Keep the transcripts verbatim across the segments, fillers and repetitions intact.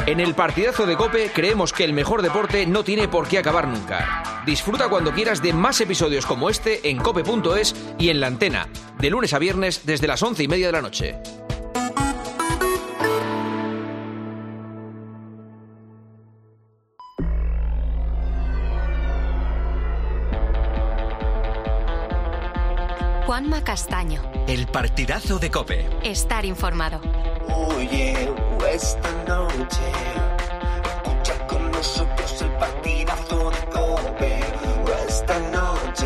En el partidazo de COPE creemos que el mejor deporte no tiene por qué acabar nunca. Disfruta cuando quieras de más episodios como este en cope punto es y en la antena, de lunes a viernes desde las once y media de la noche. Juanma Castaño. El partidazo de COPE. Estar informado. Oye, esta noche escucha con nosotros el partidazo de COPE. Esta noche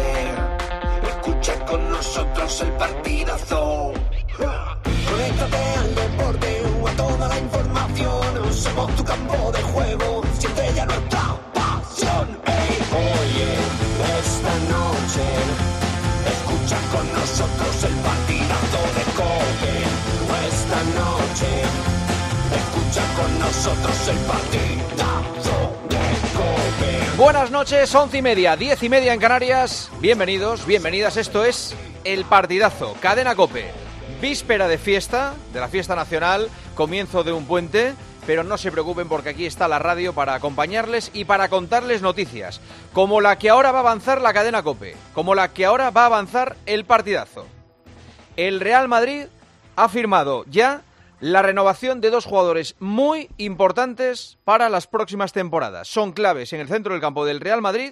escucha con nosotros el partidazo. Conéctate al deporte o a toda la información. Somos tu campo de juego, siempre ya nuestra pasión. Hey, oye, esta noche escucha con nosotros el partidazo de COPE. Esta noche escucha con nosotros el partidazo de COPE. Buenas noches, once y media, diez y media en Canarias. Bienvenidos, bienvenidas, esto es El Partidazo, Cadena COPE. Víspera de fiesta, de la fiesta nacional, comienzo de un puente, pero no se preocupen porque aquí está la radio para acompañarles y para contarles noticias, como la que ahora va a avanzar la Cadena COPE, como la que ahora va a avanzar El Partidazo. El Real Madrid ha firmado ya la renovación de dos jugadores muy importantes para las próximas temporadas. Son claves en el centro del campo del Real Madrid.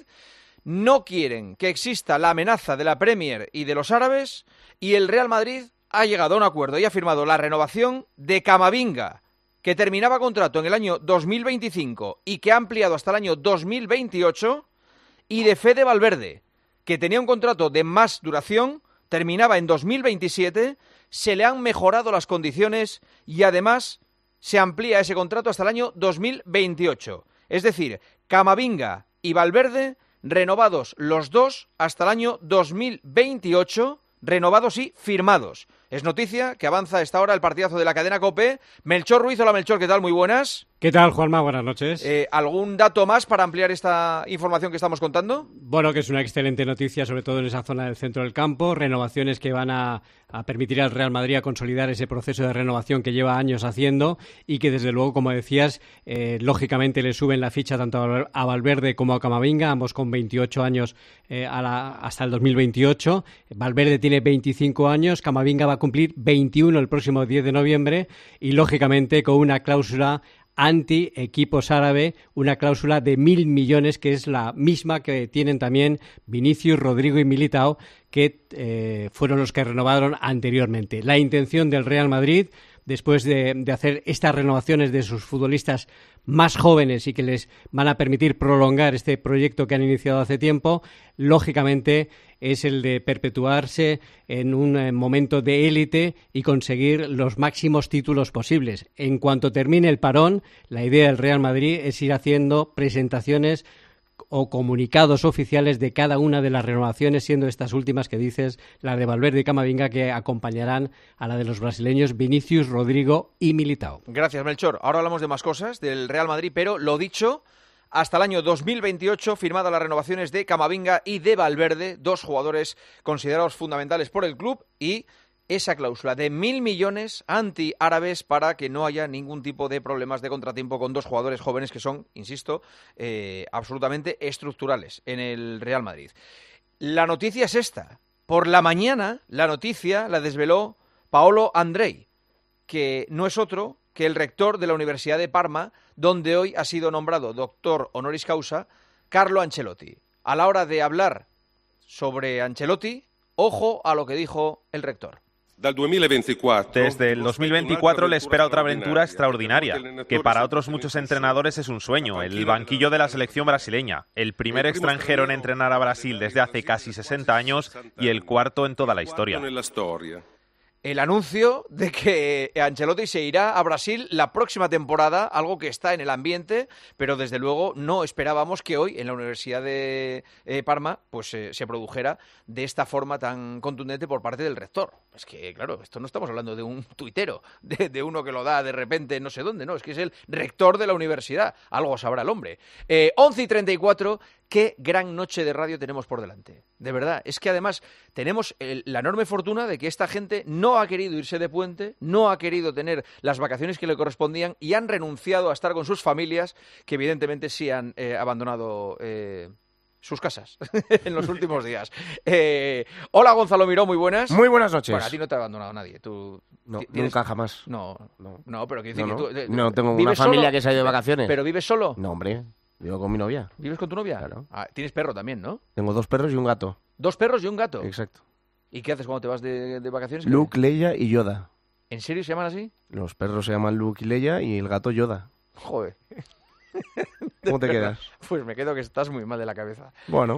No quieren que exista la amenaza de la Premier y de los árabes, y el Real Madrid ha llegado a un acuerdo y ha firmado la renovación de Camavinga, que terminaba contrato en el año dos mil veinticinco y que ha ampliado hasta el año dos mil veintiocho, y de Fede Valverde, que tenía un contrato de más duración, terminaba en dos mil veintisiete, se le han mejorado las condiciones y además se amplía ese contrato hasta el año dos mil veintiocho. Es decir, Camavinga y Valverde renovados los dos hasta el año dos mil veintiocho, renovados y firmados. Es noticia que avanza a esta hora el partidazo de la Cadena COPE. Melchor Ruiz, hola Melchor, ¿qué tal? Muy buenas. ¿Qué tal, Juanma? Buenas noches. Eh, ¿Algún dato más para ampliar esta información que estamos contando? Bueno, que es una excelente noticia, sobre todo en esa zona del centro del campo. Renovaciones que van a, a permitir al Real Madrid a consolidar ese proceso de renovación que lleva años haciendo y que, desde luego, como decías, eh, lógicamente le suben la ficha tanto a Valverde como a Camavinga, ambos con veintiocho años eh, a la, hasta el dos mil veintiocho. Valverde tiene veinticinco años, Camavinga va a cumplir veintiuno el próximo diez de noviembre y, lógicamente, con una cláusula anti-equipos árabe, una cláusula de mil millones, que es la misma que tienen también Vinicius, Rodrigo y Militao, que eh, fueron los que renovaron anteriormente. La intención del Real Madrid, después de, de hacer estas renovaciones de sus futbolistas más jóvenes y que les van a permitir prolongar este proyecto que han iniciado hace tiempo, lógicamente es el de perpetuarse en un eh, momento de élite y conseguir los máximos títulos posibles. En cuanto termine el parón, la idea del Real Madrid es ir haciendo presentaciones o comunicados oficiales de cada una de las renovaciones, siendo estas últimas que dices, la de Valverde y Camavinga, que acompañarán a la de los brasileños Vinicius, Rodrigo y Militao. Gracias, Melchor. Ahora hablamos de más cosas del Real Madrid, pero lo dicho, hasta el año dos mil veintiocho firmadas las renovaciones de Camavinga y de Valverde, dos jugadores considerados fundamentales por el club, y esa cláusula de mil millones anti-árabes para que no haya ningún tipo de problemas de contratiempo con dos jugadores jóvenes que son, insisto, eh, absolutamente estructurales en el Real Madrid. La noticia es esta. Por la mañana, la noticia la desveló Paolo Andrei, que no es otro que el rector de la Universidad de Parma, donde hoy ha sido nombrado doctor honoris causa Carlo Ancelotti. A la hora de hablar sobre Ancelotti, ojo a lo que dijo el rector. Desde el dos mil veinticuatro le espera otra aventura extraordinaria, que para otros muchos entrenadores es un sueño, el banquillo de la selección brasileña, el primer extranjero en entrenar a Brasil desde hace casi sesenta años y el cuarto en toda la historia. El anuncio de que Ancelotti se irá a Brasil la próxima temporada, algo que está en el ambiente, pero desde luego no esperábamos que hoy en la Universidad de eh, Parma pues eh, se produjera de esta forma tan contundente por parte del rector. Es que, claro, esto no estamos hablando de un tuitero, de, de uno que lo da de repente no sé dónde, no, es que es el rector de la universidad. Algo sabrá el hombre. Eh, once y treinta y cuatro, qué gran noche de radio tenemos por delante. De verdad, es que además tenemos el, la enorme fortuna de que esta gente no ha querido irse de puente, no ha querido tener las vacaciones que le correspondían y han renunciado a estar con sus familias, que evidentemente sí han eh, abandonado eh, sus casas en los últimos días. Eh, hola Gonzalo Miró, muy buenas. Muy buenas noches. Bueno, a ti no te ha abandonado nadie. Tú no, tienes... nunca jamás. No, no, no pero quiero decir no, no. que tú... Eh, no tengo una familia solo? que se ha ido de vacaciones. ¿Pero vives solo? No, hombre, vivo con mi novia. ¿Vives con tu novia? Claro. Ah, tienes perro también, ¿no? Tengo dos perros y un gato. ¿Dos perros y un gato? Exacto. ¿Y qué haces cuando te vas de, de vacaciones? Luke, Leia y Yoda. ¿En serio se llaman así? Los perros se llaman Luke y Leia y el gato Yoda. Joder. ¿Cómo te quedas? Pues me quedo que estás muy mal de la cabeza. Bueno.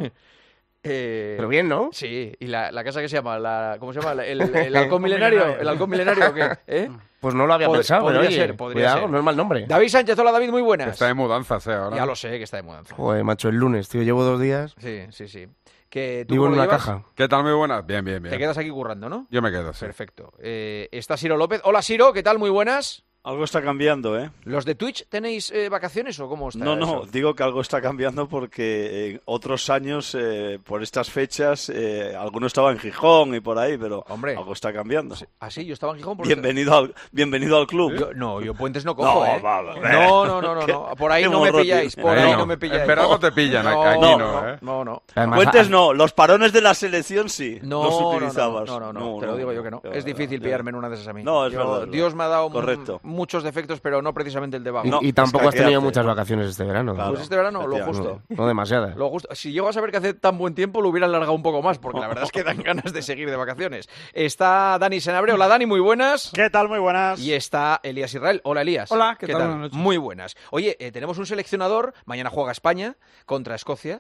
Eh, Pero bien, ¿no? Sí. ¿Y la, la casa que se llama? La, ¿Cómo se llama? ¿El, el halcón milenario? ¿El halcón milenario o qué? ¿Eh? Pues no lo había Pod- pensado, pero podría oye, ser, podría cuidado, ser. no es mal nombre. David Sánchez, hola David, muy buenas. Está de mudanzas, ¿eh? Ahora. Ya lo sé que está de mudanza. Joder, macho, el lunes, tío, llevo dos días. Sí, sí, sí. Que tú Vivo en cómo lo una llevas? caja. ¿Qué tal? Muy buenas. Bien, bien, bien. Te quedas aquí currando, ¿no? Yo me quedo, sí. Perfecto. Eh, está Siro López. Hola Siro, ¿qué tal? Muy buenas. Algo está cambiando, ¿eh? ¿Los de Twitch tenéis eh, vacaciones o cómo está No, no, eso? digo que algo está cambiando porque en otros años, eh, por estas fechas, eh, alguno estaba en Gijón y por ahí, pero Hombre. algo está cambiando. ¿Ah, sí? Yo estaba en Gijón. Por Bienvenido al, bienvenido al club. Yo- no, yo puentes no cojo, No, ¿eh? va, va, no, no, no, no, no. Por ahí qué no me morro pilláis, tiene. por ahí No, no me pilláis. en verano te pillan, no, aquí no, no, no, ¿eh? no, no. Además, Puentes a- no, los parones de la selección sí, No, los no, utilizabas. No, no, no, no, te lo digo yo que no. Es difícil pillarme en una de esas a mí. No, es Yo- verdad, es Dios me ha dado Correcto. m- muchos defectos, pero no precisamente el de vago. Y, No, y tampoco has tenido escaquearte. muchas vacaciones este verano. Claro. Pues este verano lo efectivamente. justo. No, no demasiadas. Lo justo. Si llego a saber que hace tan buen tiempo, lo hubiera alargado un poco más, porque la verdad es que dan ganas de seguir de vacaciones. Está Dani Senabre. Hola Dani, muy buenas. ¿Qué tal? Muy buenas. Y está Elías Israel. Hola Elías. Hola, ¿qué tal? Buenas noches. Muy buenas. Oye, eh, tenemos un seleccionador. Mañana juega España contra Escocia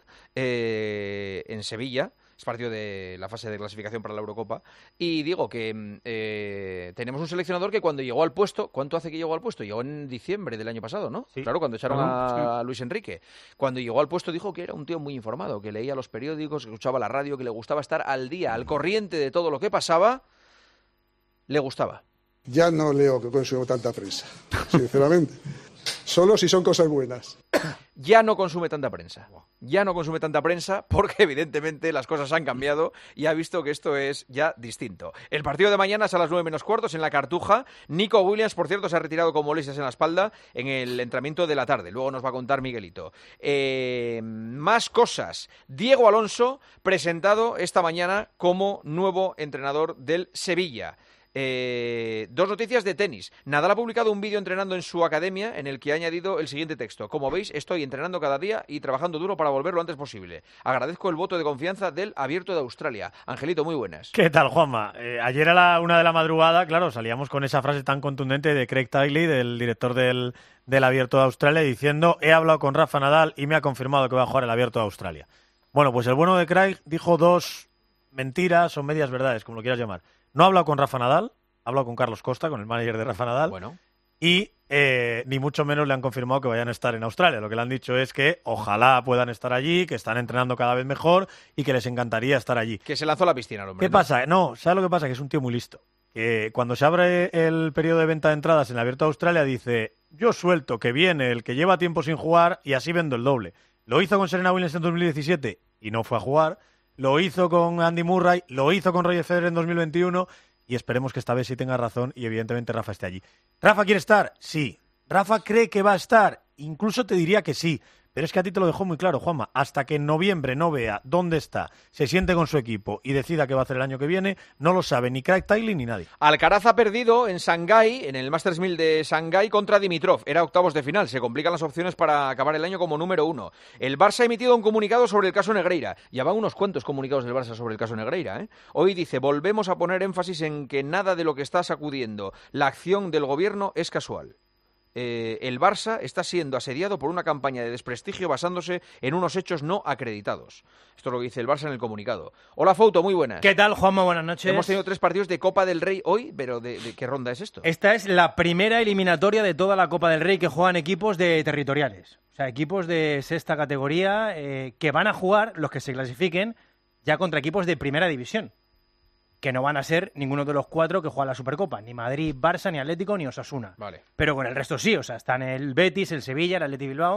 eh, en Sevilla. Es partido de la fase de clasificación para la Eurocopa. Y digo que mm, eh, tenemos un seleccionador que cuando llegó al puesto, ¿cuánto hace que llegó al puesto? Llegó en diciembre del año pasado, ¿no? Sí. Claro, cuando echaron Ajá, a Luis Enrique. Cuando llegó al puesto dijo que era un tío muy informado, que leía los periódicos, que escuchaba la radio, que le gustaba estar al día, al corriente de todo lo que pasaba. Le gustaba. Ya no leo que consumo tanta prensa, sinceramente. Solo si son cosas buenas. Ya no consume tanta prensa. Ya no consume tanta prensa porque evidentemente las cosas han cambiado y ha visto que esto es ya distinto. El partido de mañana es a las nueve menos cuartos en la Cartuja. Nico Williams, por cierto, se ha retirado con molestias en la espalda en el entrenamiento de la tarde. Luego nos va a contar Miguelito. Eh, más cosas. Diego Alonso, presentado esta mañana como nuevo entrenador del Sevilla. Eh, dos noticias de tenis. Nadal ha publicado un vídeo entrenando en su academia en el que ha añadido el siguiente texto. Como veis, estoy entrenando cada día y trabajando duro para volver lo antes posible. Agradezco el voto de confianza del Abierto de Australia. Angelito, muy buenas. ¿Qué tal, Juanma? Eh, ayer a la una de la madrugada, claro, salíamos con esa frase tan contundente de Craig Tiley, del director del, del Abierto de Australia, diciendo: he hablado con Rafa Nadal y me ha confirmado que va a jugar el Abierto de Australia. Bueno, pues el bueno de Craig dijo dos mentiras o medias verdades, como lo quieras llamar. No ha hablado con Rafa Nadal, ha hablado con Carlos Costa, con el manager de Rafa Nadal, Bueno, y eh, ni mucho menos le han confirmado que vayan a estar en Australia. Lo que le han dicho es que ojalá puedan estar allí, que están entrenando cada vez mejor y que les encantaría estar allí. que se lanzó a la piscina el hombre. ¿Qué ¿no? pasa? No, ¿sabes lo que pasa? Que es un tío muy listo. Que cuando se abre el periodo de venta de entradas en el Abierto de Australia dice: yo suelto que viene el que lleva tiempo sin jugar y así vendo el doble. Lo hizo con Serena Williams en dos mil diecisiete y no fue a jugar. Lo hizo con Andy Murray, lo hizo con Roger Federer en dos mil veintiuno y esperemos que esta vez sí tenga razón y evidentemente Rafa esté allí. ¿Rafa quiere estar? Sí. ¿Rafa cree que va a estar? Incluso te diría que sí. Pero es que a ti te lo dejó muy claro, Juanma. Hasta que en noviembre no vea dónde está, se siente con su equipo y decida qué va a hacer el año que viene, no lo sabe ni Craig Tiley ni nadie. Alcaraz ha perdido en Shanghái, en el Masters mil de Shanghái contra Dimitrov. Era octavos de final. Se complican las opciones para acabar el año como número uno. El Barça ha emitido un comunicado sobre el caso Negreira. Ya van unos cuantos comunicados del Barça sobre el caso Negreira, ¿eh? Hoy dice: volvemos a poner énfasis en que nada de lo que está sacudiendo la acción del gobierno es casual. Eh, el Barça está siendo asediado por una campaña de desprestigio basándose en unos hechos no acreditados. Esto es lo que dice el Barça en el comunicado. Hola, Fouto, muy buenas. ¿Qué tal, Juanma? Buenas noches. Hemos tenido tres partidos de Copa del Rey hoy, pero ¿de, de qué ronda es esto? Esta es la primera eliminatoria de toda la Copa del Rey que juegan equipos de territoriales. O sea, equipos de sexta categoría eh, que van a jugar, los que se clasifiquen, ya contra equipos de primera división. Que no van a ser ninguno de los cuatro que juegan la Supercopa. Ni Madrid, Barça, ni Atlético, ni Osasuna. Vale. Pero con el resto sí. O sea, están el Betis, el Sevilla, el Athletic Bilbao.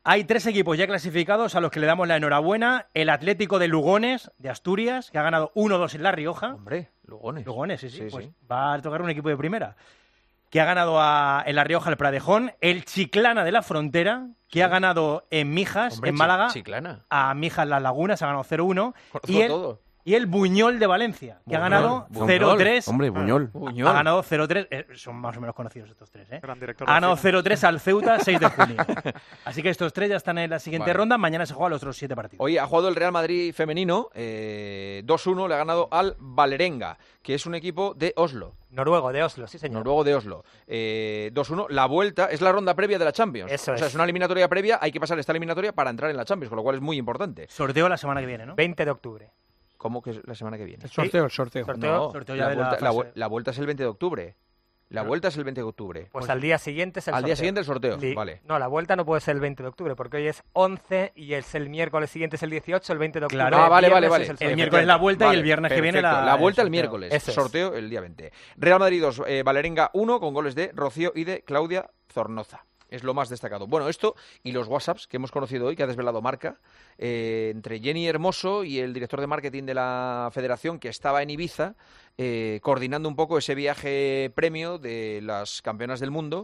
Hay tres equipos ya clasificados a los que le damos la enhorabuena. El Atlético de Lugones, de Asturias, que ha ganado uno dos en La Rioja. Hombre, Lugones. Lugones, sí, sí. Sí, pues sí. va a tocar un equipo de primera. Que ha ganado a, en La Rioja el Pradejón. El Chiclana de la Frontera, que ha ganado en Mijas, Hombre, en Chi- Málaga. Chiclana. A Mijas Las Lagunas, ha ganado cero uno. Conozco Y el, todo. y el Buñol de Valencia, que ha Buñol, ganado Buñol. cero tres. Hombre, Buñol. Buñol. Ha ganado cero tres. Eh, son más o menos conocidos estos tres, ¿eh? Gran director Ha de ganado cine. cero tres al Ceuta, seis de junio. Así que estos tres ya están en la siguiente Vale. ronda. Mañana se juegan los otros siete partidos. Hoy ha jugado el Real Madrid femenino, eh, dos uno, le ha ganado al Valerenga, que es un equipo de Oslo. Noruego, de Oslo, sí señor. Noruego de Oslo. Eh, dos uno. La vuelta es la ronda previa de la Champions. Eso o sea, es. es una eliminatoria previa, hay que pasar esta eliminatoria para entrar en la Champions, con lo cual es muy importante. Sorteo la semana que viene, ¿no? veinte de octubre. ¿Cómo que es la semana que viene? El sorteo, el sorteo. Sorteo. No, sorteo ya la, de la vuelta, la, fase. vu- la vuelta es el veinte de octubre. La vuelta es el veinte de octubre. Pues, al día siguiente es el Al sorteo. día siguiente el sorteo, Li- vale. No, la vuelta no puede ser el veinte de octubre, porque hoy es once y es el miércoles siguiente es el dieciocho, el veinte de octubre. Claro. Ah, vale, vale, viernes vale. es el El sorteo. miércoles la vuelta y Vale, el viernes que viene perfecto. la, vuelta el, sorteo. miércoles, Eso es. sorteo el día veinte. Real Madrid dos, eh, Valerenga uno, con goles de Rocío y de Claudia Zornoza. Es lo más destacado. Bueno, esto y los WhatsApps que hemos conocido hoy, que ha desvelado Marca, eh, entre Jenny Hermoso y el director de marketing de la federación, que estaba en Ibiza, eh, coordinando un poco ese viaje premio de las campeonas del mundo,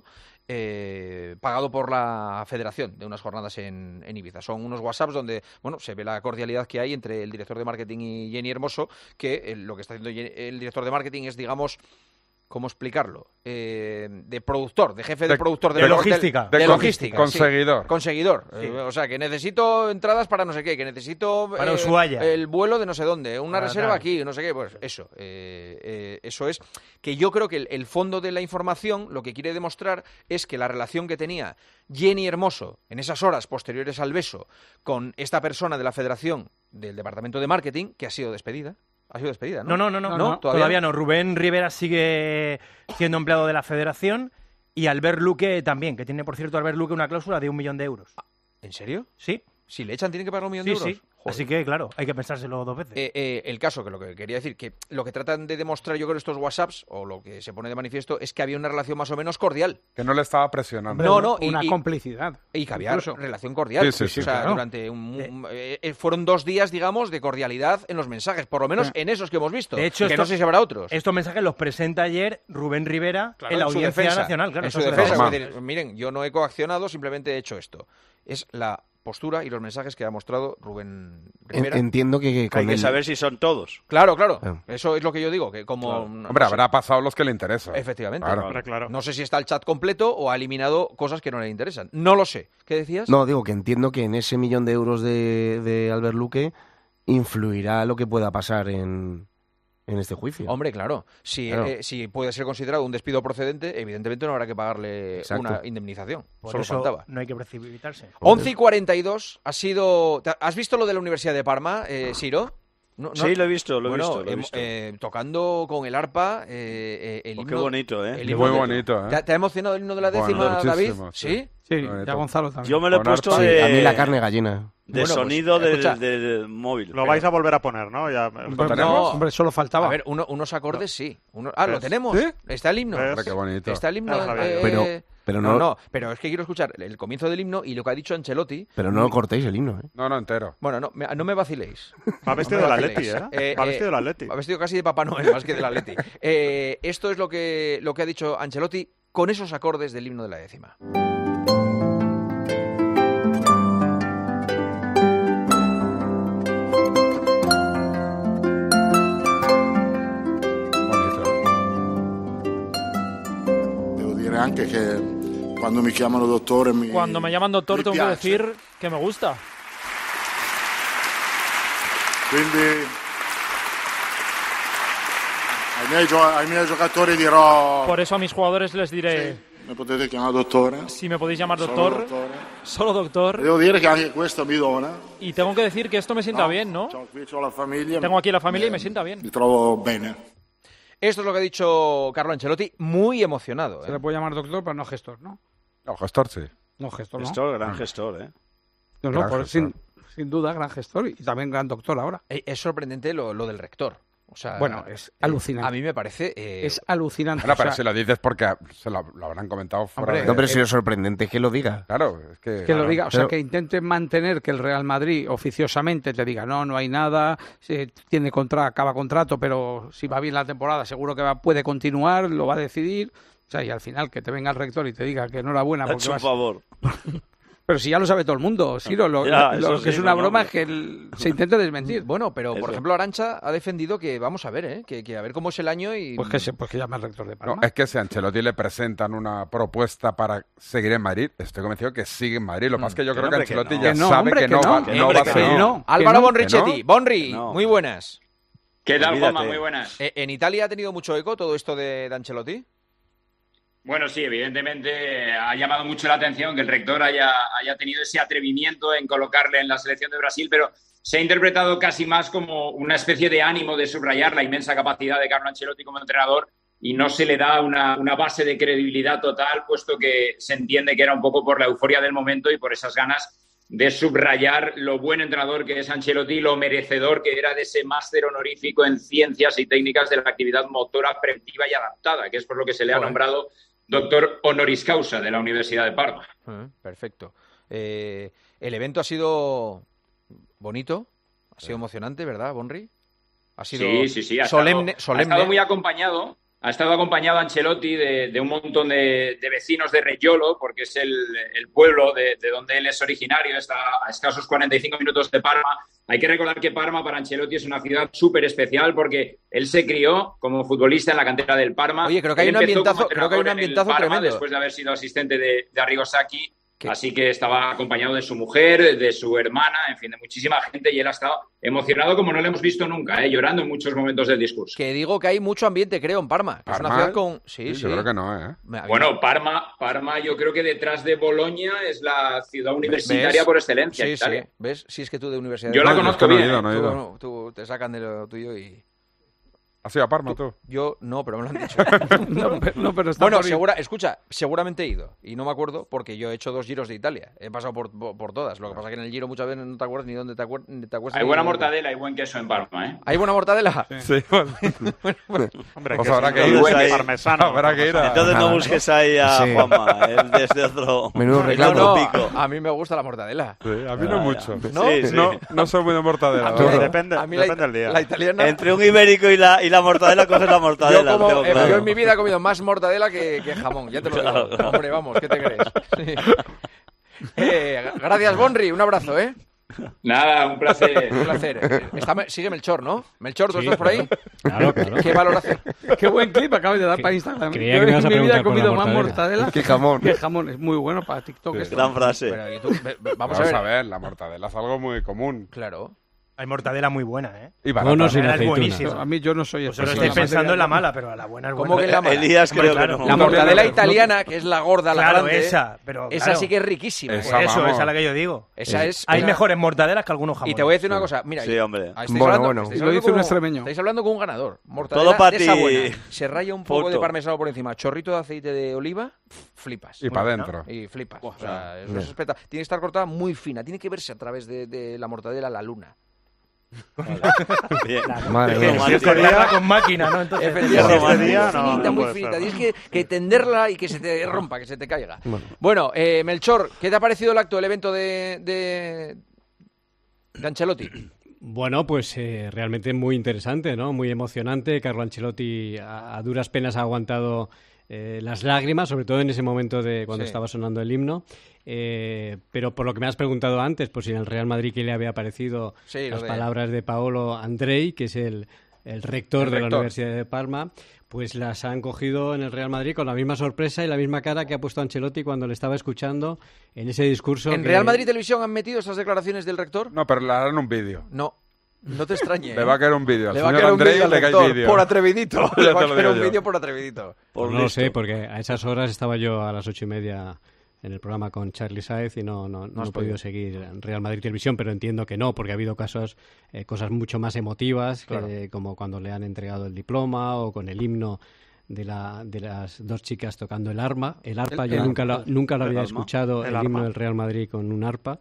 eh, pagado por la federación, de unas jornadas en, en Ibiza. Son unos WhatsApps donde, bueno, se ve la cordialidad que hay entre el director de marketing y Jenny Hermoso, que eh, lo que está haciendo Jenny- el director de marketing es, digamos, ¿cómo explicarlo? Eh, de productor, de jefe de, De- productor de, de lo- logística. De, De logística. sí. conseguidor. Conseguidor. Sí. Eh, o sea, que necesito entradas para no sé qué, que necesito Para eh, Ushuaia. el vuelo de no sé dónde, una Para reserva tal. aquí, no sé qué. Pues eso. eh, eh, eso es que yo creo que el, el fondo de la información lo que quiere demostrar es que la relación que tenía Jenny Hermoso en esas horas posteriores al beso con esta persona de la federación del departamento de marketing, que ha sido despedida. Ha sido despedida, ¿no? No, no, no, no, no, todavía, no. Rubén Rivera sigue siendo empleado de la federación y Albert Luque también, que tiene, por cierto, Albert Luque una cláusula de un millón de euros. ¿En serio? Sí. Si le echan, tienen que pagar un millón Sí, de euros. sí. Así que, claro, hay que pensárselo dos veces. Eh, eh, el caso, que lo que quería decir, que lo que tratan de demostrar yo creo estos WhatsApps, o lo que se pone de manifiesto, es que había una relación más o menos cordial. Que no le estaba presionando. No, no, y- Una y- complicidad. Y que había Incluso. relación cordial. Sí, sí, sí, o sea, claro. durante un, un- eh, eh, fueron dos días, digamos, de cordialidad en los mensajes, por lo menos Sí. en esos que hemos visto. De hecho, que esto- no sé si habrá otros. Estos mensajes los presenta ayer Rubén Rivera Claro, en la en su Audiencia defensa, Nacional. Claro, en su eso es defensa, verdad. es decir, miren, yo no he coaccionado, simplemente he hecho esto. Es la postura y los mensajes que ha mostrado Rubén En- Rivera. entiendo que, que con Hay que el- saber si son todos. Claro, claro. Ah. Eso es lo que yo digo, que como... Claro. no Hombre, sé. habrá pasado los que le interesan. Efectivamente. Claro. Hombre, claro. No sé si está el chat completo o ha eliminado cosas que no le interesan. No lo sé. ¿Qué decías? No, digo que entiendo que en ese millón de euros de, de Albert Luque influirá lo que pueda pasar en, en este juicio. Hombre, claro. Si, Claro. eh, si puede ser considerado un despido procedente, evidentemente no habrá que pagarle Exacto. una indemnización. Por Solo eso faltaba. no hay que precipitarse. once y cuarenta y dos ha sido... ¿te- ¿Has visto lo de la Universidad de Parma, eh, Siro? No, no- Sí, lo he visto, lo he Bueno, visto. Lo he em- visto. eh, tocando con el arpa eh, eh, el Oh, himno... qué bonito, ¿eh? el Y himno muy de- bonito, ¿eh? ¿Te, te ha emocionado el himno de la Bueno, décima, David? muchísimo, ¿Sí? sí. Sí, Bonito. ya Gonzalo también. Yo me lo he Con puesto arpa. Sí, de... a mí la carne gallina. De Bueno, pues, sonido del, escucha. del móvil. Lo vais a volver a poner, ¿no? Ya, Hombre, No. hombre, solo faltaba. A ver, uno- unos acordes sí. Uno- ah, lo ¿Ves? tenemos. ¿Sí? Está el himno. ¿Ves? Hombre, qué bonito. Está el himno. Ya lo sabía yo. eh, Pero- pero no, no- no, pero es que quiero escuchar el comienzo del himno y lo que ha dicho Ancelotti. Pero no cortéis el himno, ¿eh? No, no, entero. Bueno, no me, no me vaciléis. Va vestido No me del Atleti, vaciléis. ¿eh? Va eh, vestido del Atleti. Va vestido casi de Papá Noel, más que del Atleti. Eh, esto es lo que, lo que ha dicho Ancelotti con esos acordes del himno de la décima. Bonito. Devo dire anche che quando mi chiamano dottore mi... Cuando me llaman doctor mi tengo que piace. decir que me gusta. Quindi ai miei, gio- ai miei giocatori dirò Por eso a mis jugadores les diré, mi potete chiamare dottore. si me podéis llamar Solo doctor, dottore. solo doctor. Devo dire che anche questo mi dona. Y tengo que decir que esto me sienta bien, ¿no? C'ho- qui c'ho la famiglia. Tengo aquí la familia y eh, me sienta bien. Mi trovo bene. Esto es lo que ha dicho Carlo Ancelotti, muy emocionado. Se ¿eh? le puede llamar doctor, pero no gestor, ¿no? No, gestor sí. No gestor, ¿no? Gestor, gran gestor, ¿eh? No, no, Gran por- gestor. sin, sin duda, gran gestor y también gran doctor ahora. Eh, Es sorprendente lo, lo del rector. O sea, bueno, es eh, alucinante. A mí me parece... Eh... Es alucinante. Bueno, pero o sea, si lo dices porque se lo, lo habrán comentado fuera Hombre, de... no, pero si lo sorprendente es que lo diga. Claro, es que... Que claro. lo diga, o Pero- sea, que intenten mantener que el Real Madrid oficiosamente te diga, no, no hay nada, se tiene contra, acaba contrato, pero si va bien la temporada seguro que va, puede continuar, lo va a decidir. O sea, y al final que te venga el rector y te diga que enhorabuena Ha porque hecho un vas... favor. Pero si ya lo sabe todo el mundo, Siro, lo, Ya, lo- eso lo que sí, es una no, broma no, es que el- se intente desmentir. Bueno, pero por Eso. ejemplo Arantxa ha defendido que vamos a ver, ¿eh? que, que a ver cómo es el año y... Pues que, se, pues que llame al rector de No, Palma. es que si a Ancelotti le presentan una propuesta para seguir en Madrid, estoy convencido que sigue en Madrid. Lo que pasa es que yo Que creo que hombre, que Ancelotti no. ya Que no, sabe hombre, que que no, no, va, que no hombre, va a que seguir. no. Álvaro no, Bonrichetti, que no. Bonri, No. muy buenas. ¿Qué tal, Olvídate. Juanma? Muy buenas. Eh, ¿En Italia ha tenido mucho eco todo esto de, de Ancelotti? Bueno, sí, evidentemente ha llamado mucho la atención que el rector haya, haya tenido ese atrevimiento en colocarle en la selección de Brasil, pero se ha interpretado casi más como una especie de ánimo de subrayar la inmensa capacidad de Carlo Ancelotti como entrenador y no se le da una, una base de credibilidad total, puesto que se entiende que era un poco por la euforia del momento y por esas ganas de subrayar lo buen entrenador que es Ancelotti, lo merecedor que era de ese máster honorífico en ciencias y técnicas de la actividad motora preventiva y adaptada, que es por lo que se le ha Joder. nombrado doctor honoris causa de la Universidad de Parma. Eh, perfecto. Eh, el evento ha sido bonito, ha sido emocionante, ¿verdad, Bonri? Ha sido Sí, sí, sí. Ha solemne, estado, solemne. Ha estado muy acompañado. Ha estado acompañado Ancelotti de, de un montón de, de vecinos de Reggiolo, porque es el, el pueblo de, de donde él es originario, está a escasos cuarenta y cinco minutos de Parma. Hay que recordar que Parma para Ancelotti es una ciudad súper especial porque él se crió como futbolista en la cantera del Parma. Oye, creo que hay Él un empezó como ambientazo, creo que hay un entrenador en el ambientazo Parma tremendo. después de haber sido asistente de, de Arrigo Sacchi. ¿Qué? Así que estaba acompañado de su mujer, de su hermana, en fin, de muchísima gente, y él ha estado emocionado como no lo hemos visto nunca, ¿eh? Llorando en muchos momentos del discurso. Que digo que hay mucho ambiente, creo, en Parma. Que es una ¿Parma? ciudad con... Sí, Sí, sí. yo creo que no, ¿eh? Me- a mí Bueno, me- Parma, Parma, yo creo que detrás de Bolonia es la ciudad universitaria ¿Ves? por excelencia en Sí, Italia. sí. ¿Ves? Si es que tú de universidad... Yo la No, conozco es que no he bien, ido, ¿eh? no he Tú, ido. no, tú te sacan de lo tuyo y... ¿Has ido a Parma tú? Yo no, pero me lo han dicho. No, pero- no, pero está Bueno, por ir. segura, escucha, seguramente he ido. Y no me acuerdo porque yo he hecho dos giros de Italia. He pasado por, por, por todas. Lo que pasa es que en el giro muchas veces no te acuerdas ni dónde te, acuer- ni te acuestas. Hay ni buena dónde- mortadela y buen queso en Parma, ¿eh? ¿Hay buena mortadela? Sí, bueno. Hombre, Pues que habrá si que no, ir. es Ahí. parmesano. Habrá que ir a- Entonces no Nada. busques ahí a Sí. Juanma, él desde otro, Menudo desde reclamo. otro No, pico. a mí me gusta la mortadela. Sí, a mí no Ya, mucho. ya. ¿No? Sí, sí. No, no soy muy de mortadela. A la mí- verdad. Depende, a mí la, depende del día. la italiana... Entre un ibérico y la, y la mortadela, coges la mortadela. Yo, como, tengo eh, claro. yo en mi vida he comido más mortadela que, que jamón, ya te lo digo. Claro, claro. Hombre, vamos, ¿qué te crees? Sí. Eh, gracias, Bonri, un abrazo, ¿eh? Nada, un placer. Un placer. Está, sigue Melchor, ¿no? Melchor, ¿tú Sí. estás por ahí? Claro, claro. ¿Qué valoración? Qué buen clip acabas de dar para Instagram. creía Yo que me ibas a en mi vida he preguntar por la comido más mortadela. mortadela Qué jamón. que jamón. Es muy bueno para TikTok. Sí. esto. Gran frase. Pero, ¿y tú? Ve- ve- Vamos, Vamos a ver. la mortadela es algo muy común. Claro. Hay mortadela muy buena, ¿eh? Y barata. Bonos sin Es aceituna. buenísima. A mí yo no soy Pues eso. solo Soy estoy la pensando en la material. mala, pero la buena es buena. ¿Cómo que la mala? Elías Hombre, creo claro. que no. La No, mortadela no, no, italiana, que es la gorda, la Claro, grande, esa, pero esa claro. sí que es riquísima. ¿eh? Esa, Eso, vamos. esa es la que yo digo. Esa es... Hay una- mejores mortadelas que algunos jamones. Y te voy a decir una cosa. Mira, Sí, hombre. estáis Bueno, hablando, bueno. estáis Lo hablando dice un con- extremeño. Estáis hablando con un ganador. Mortadela Todo pa' de esa ti. buena. Se raya un poco Foto. de parmesano por encima, chorrito de aceite de oliva, flipas. Y para adentro. Y flipas. O Buah, sea, eso bien. es espectac- Tiene que estar cortada muy fina. Tiene que verse a través de, de la mortadela la luna. Bien. Madre Qué mía. romántico. Cortarla con máquina, ¿no? Entonces, Efectivamente. romántico. Muy No, finita, no muy puede finita. ser. Tienes que, que tenderla y que se te rompa, que se te caiga. Bueno. Bueno, eh, Melchor, ¿qué te ha parecido el acto, el evento de, de, de Ancelotti? Bueno, pues eh, realmente muy interesante, ¿no? Muy emocionante. Carlo Ancelotti a, a duras penas ha aguantado eh, las lágrimas, sobre todo en ese momento de cuando Sí. estaba sonando el himno. Eh, pero por lo que me has preguntado antes, pues si en el Real Madrid qué le había parecido Sí, lo las de- palabras de Paolo Andrei, que es el, el rector El de la rector. Universidad de Parma, pues las han cogido en el Real Madrid con la misma sorpresa y la misma cara que ha puesto Ancelotti cuando le estaba escuchando en ese discurso. ¿En que- Real Madrid Televisión han metido esas declaraciones del rector? No, pero le harán un vídeo. No, no te extrañe. Le ¿eh? va a caer un vídeo. Al Le va a señor caer un Andrei vídeo al le cae rector, vídeo. por atrevidito. Ya Le va te a lo caer digo un yo. vídeo por atrevidito. Por no lo listo. sé, porque a esas horas estaba yo a las ocho y media en el programa con Charlie Saez y no, no, no has he podido podido. seguir en Real Madrid Televisión, pero entiendo que no, porque ha habido casos, eh, cosas mucho más emotivas, Claro. eh, como cuando le han entregado el diploma o con el himno de, la, de las dos chicas tocando el arma. El arpa, El- yo el nunca, lo, arpa. nunca lo El había arma. escuchado, El el, arpa. himno del Real Madrid con un arpa.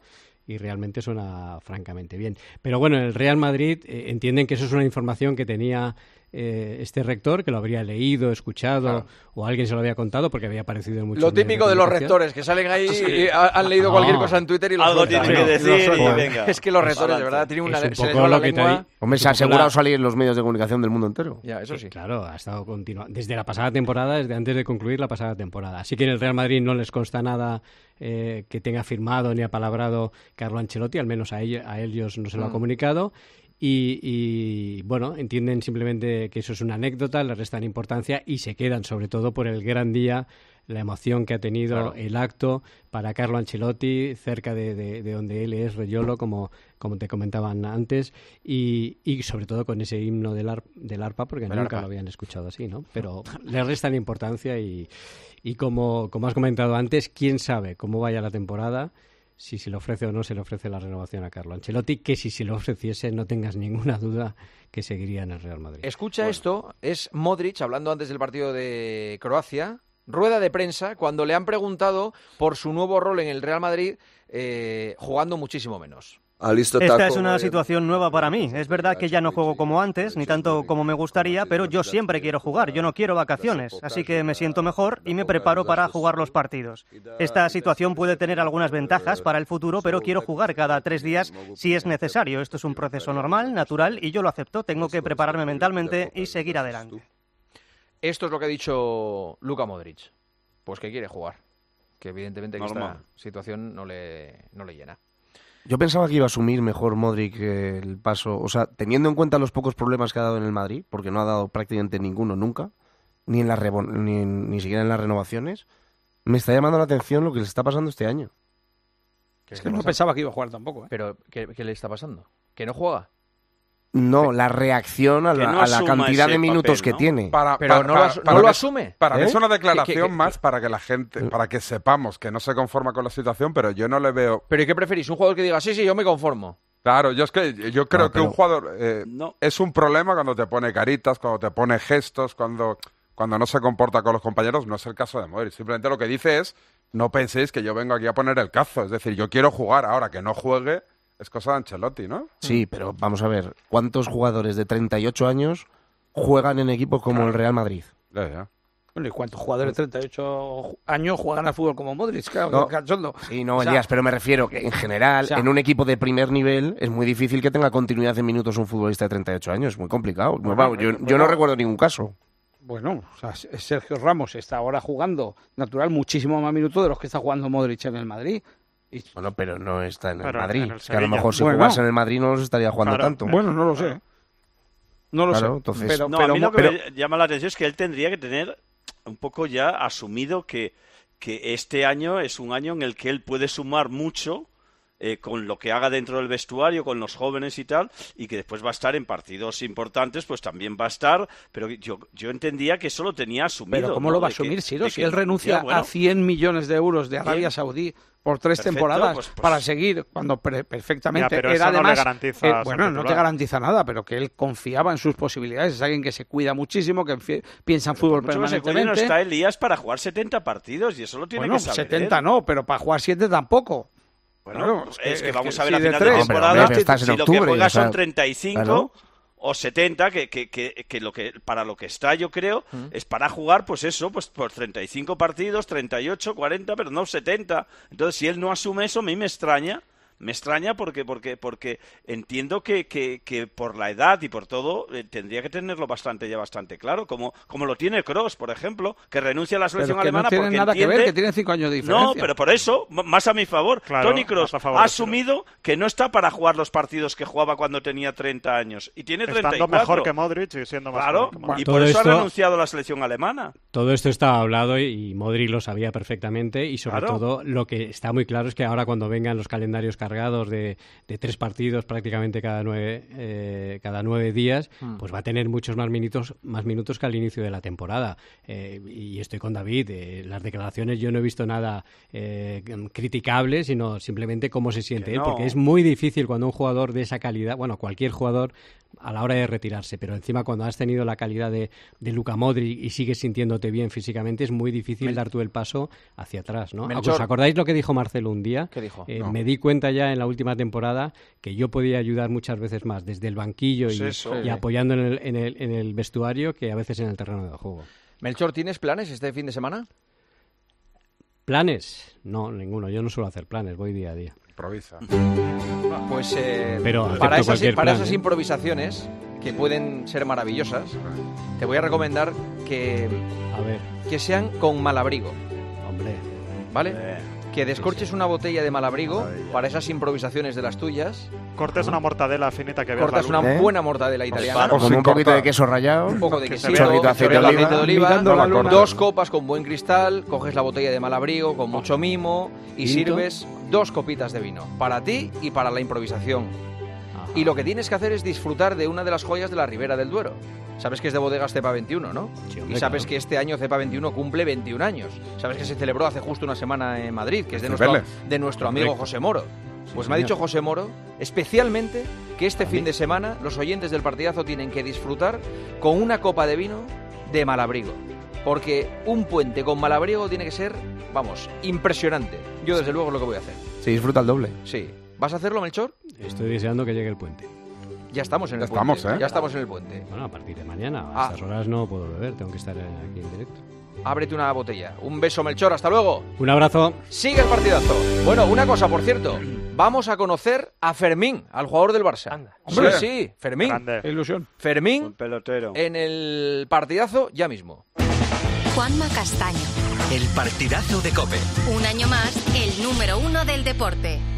y realmente suena francamente bien. Pero bueno, el Real Madrid eh, entienden que eso es una información que tenía eh, este rector, que lo habría leído, escuchado, claro, o alguien se lo había contado porque había aparecido en muchos Lo típico de, de los rectores, que salen ahí sí. y han leído no. cualquier cosa en Twitter y lo Algo tienen que decir y venga. Es que los rectores, de verdad, tienen una... Es un se poco lo la que lengua. te... Hombre, se ha asegurado la... salir en los medios de comunicación del mundo entero. Ya, eso sí. sí. Claro, ha estado continuando. Desde la pasada temporada, desde antes de concluir la pasada temporada. Así que en el Real Madrid no les consta nada eh, que tenga firmado ni apalabrado Carlo Ancelotti, al menos a, ellos, a ellos no se lo mm. ha comunicado. Y, y bueno, entienden simplemente que eso es una anécdota, le restan importancia y se quedan sobre todo por el gran día, la emoción que ha tenido claro. el acto para Carlo Ancelotti, cerca de, de, de donde él es, Reyolo, como, como te comentaban antes, y, y sobre todo con ese himno del, ar, del arpa, porque el nunca arpa. lo habían escuchado así, ¿no? Pero le restan importancia y, y como, como has comentado antes, quién sabe cómo vaya la temporada, si se le ofrece o no se le ofrece la renovación a Carlo Ancelotti, que si se le ofreciese no tengas ninguna duda que seguiría en el Real Madrid. Escucha bueno. esto, es Modric hablando antes del partido de Croacia, rueda de prensa, cuando le han preguntado por su nuevo rol en el Real Madrid, eh, jugando muchísimo menos. Esta es una situación nueva para mí. Es verdad que ya no juego como antes, ni tanto como me gustaría, pero yo siempre quiero jugar, yo no quiero vacaciones, así que me siento mejor y me preparo para jugar los partidos. Esta situación puede tener algunas ventajas para el futuro, pero quiero jugar cada tres días si es necesario. Esto es un proceso normal, natural, y yo lo acepto. Tengo que prepararme mentalmente y seguir adelante. Esto es lo que ha dicho Luka Modric, pues que quiere jugar, que evidentemente que esta situación no le, no le llena. Yo pensaba que iba a asumir mejor Modric el paso, o sea, teniendo en cuenta los pocos problemas que ha dado en el Madrid, porque no ha dado prácticamente ninguno nunca, ni en la ni, ni siquiera en las renovaciones, me está llamando la atención lo que le está pasando este año. Es que no pensaba que iba a jugar tampoco, ¿eh? Pero, ¿qué, qué le está pasando? ¿Que no juega? No, la reacción a la, no a la cantidad de minutos papel, ¿no? que tiene. Para, pero para, no, para, lo, para, no lo asume. Para mí ¿Eh? es una declaración ¿Qué, qué, qué? más para que la gente, para que sepamos que no se conforma con la situación, pero yo no le veo... ¿Pero y qué preferís? ¿Un jugador que diga, sí, sí, yo me conformo? Claro, yo es que yo creo no, pero... que un jugador eh, no. es un problema cuando te pone caritas, cuando te pone gestos, cuando, cuando no se comporta con los compañeros. No es el caso de Modric. Simplemente lo que dice es, no penséis que yo vengo aquí a poner el cazo. Es decir, yo quiero jugar. Ahora que no juegue... Es cosa de Ancelotti, ¿no? Sí, pero vamos a ver, ¿cuántos jugadores de treinta y ocho años juegan en equipos como claro. el Real Madrid? Ya, ya. Bueno, ¿y cuántos jugadores de treinta y ocho años juegan al fútbol como Modric? Claro, no, cachondo. Sí, no, o sea, Elías, pero me refiero que en general, o sea, en un equipo de primer nivel, es muy difícil que tenga continuidad en minutos un futbolista de treinta y ocho años. Es muy complicado. Bueno, vamos, yo, yo no recuerdo ningún caso. Bueno, o sea, Sergio Ramos está ahora jugando, natural, muchísimo más minutos de los que está jugando Modric en el Madrid. Y... Bueno, pero no está en el pero Madrid. En el es que a lo mejor si bueno, jugase en el Madrid no los estaría jugando claro, tanto. Bueno, no lo sé. No lo claro, sé. Entonces... Pero, no, pero, a mí lo que pero... me llama la atención es que él tendría que tener un poco ya asumido que, que este año es un año en el que él puede sumar mucho eh, con lo que haga dentro del vestuario, con los jóvenes y tal, y que después va a estar en partidos importantes, pues también va a estar, pero yo, yo entendía que eso lo tenía asumido. Pero ¿cómo ¿no? lo va a de asumir, que, Ciro? Si que, él renuncia ya, bueno, a cien millones de euros de Arabia bien. Saudí por tres Perfecto, temporadas pues, pues, para seguir cuando pre perfectamente ya, pero era eso además no le garantiza eh, bueno no titular. te garantiza nada, pero que él confiaba en sus posibilidades, es alguien que se cuida muchísimo, que piensa en pero fútbol mucho permanentemente. No está Elías para jugar setenta partidos y eso lo tiene bueno, que saber setenta él. no, pero para jugar siete tampoco. Bueno, claro, es que, es que vamos es a ver si a final de, tres, de temporada, hombre, hombre, si octubre, lo que juega o sea, son treinta y cinco claro. o setenta, que, que, que, que, lo que para lo que está, yo creo, uh-huh. es para jugar, pues eso, pues por treinta y cinco partidos, treinta y ocho, cuarenta, pero no setenta. Entonces, si él no asume eso, a mí me extraña. Me extraña porque porque porque entiendo que, que, que por la edad y por todo eh, tendría que tenerlo bastante ya bastante claro, como como lo tiene Kroos, por ejemplo, que renuncia a la selección pero que alemana no tiene porque nada entiende... que ver, que tiene cinco años de diferencia. No, pero por eso, más a mi favor, claro, Toni Kroos ha asumido que no está para jugar los partidos que jugaba cuando tenía treinta años y tiene treinta y cuatro. Estando mejor que Modric y siendo más claro, que Modric. y por eso esto, ha renunciado a la selección alemana. Todo esto estaba hablado y, y Modric lo sabía perfectamente y sobre claro. todo lo que está muy claro es que ahora cuando vengan los calendarios cargados de de tres partidos prácticamente cada nueve eh, cada nueve días, mm. pues va a tener muchos más minutos más minutos que al inicio de la temporada. Eh, y estoy con David, eh, las declaraciones yo no he visto nada eh, criticable, sino simplemente cómo se siente él, no. porque es muy difícil cuando un jugador de esa calidad, bueno, cualquier jugador a la hora de retirarse, pero encima cuando has tenido la calidad de, de Luka Modric y sigues sintiéndote bien físicamente, es muy difícil Me... dar tú el paso hacia atrás, ¿no? Melchor. ¿Os acordáis lo que dijo Marcelo un día? ¿Qué dijo? Eh, no. Me di cuenta ya ya en la última temporada que yo podía ayudar muchas veces más desde el banquillo Pues y, eso. y apoyando en el, en, el, en el vestuario que a veces en el terreno de juego. Melchor, ¿tienes planes este fin de semana? ¿Planes? No, ninguno. Yo no suelo hacer planes, voy día a día. Improvisa. Pues eh, Pero acepto para, esas, cualquier para plan, esas ¿eh? improvisaciones, que pueden ser maravillosas, te voy a recomendar que, a ver. que sean con malabrigo. Hombre. ¿Vale? Eh, Que descorches una botella de malabrigo para esas improvisaciones de las tuyas. Cortes una mortadela finita que veas Cortas la una luz. buena mortadela italiana. Con un poquito de queso rallado. Un poco de Que se quesito, vea. chorrito de aceite de chorrito oliva, de oliva, mirando la luna. dos copas con buen cristal, coges la botella de malabrigo con mucho mimo y ¿Tinto? sirves dos copitas de vino, para ti y para la improvisación. Ajá. Y lo que tienes que hacer es disfrutar de una de las joyas de la Ribera del Duero. Sabes que es de bodegas Cepa veintiuno, ¿no? Sí, hombre, y sabes claro. que este año Cepa veintiuno cumple veintiún años. Sabes que se celebró hace justo una semana en Madrid, que es de nuestro, Vélez. de nuestro amigo Correcto. José Moro. Pues Sí, me ha señor. dicho José Moro, especialmente, que este A fin mí. de semana los oyentes del partidazo tienen que disfrutar con una copa de vino de Malabrigo. Porque un puente con Malabrigo tiene que ser, vamos, impresionante. Yo desde luego es lo que voy a hacer. Se disfruta el doble. Sí. ¿Vas a hacerlo, Melchor? Estoy deseando que llegue el puente. Ya estamos en Ya el puente. estamos, ¿eh? Ya estamos en el puente. Bueno, a partir de mañana. A Ah. estas horas no puedo beber, tengo que estar eh, aquí en directo. Ábrete una botella. Un beso, Melchor. Hasta luego. Un abrazo. Sigue el partidazo. Bueno, una cosa, por cierto. Vamos a conocer a Fermín, al jugador del Barça. Anda. Sí, Hombre. sí, Fermín. Grande. Qué ilusión. Fermín pelotero. en el partidazo ya mismo. Juanma Castaño. El partidazo de COPE. Un año más, el número uno del deporte.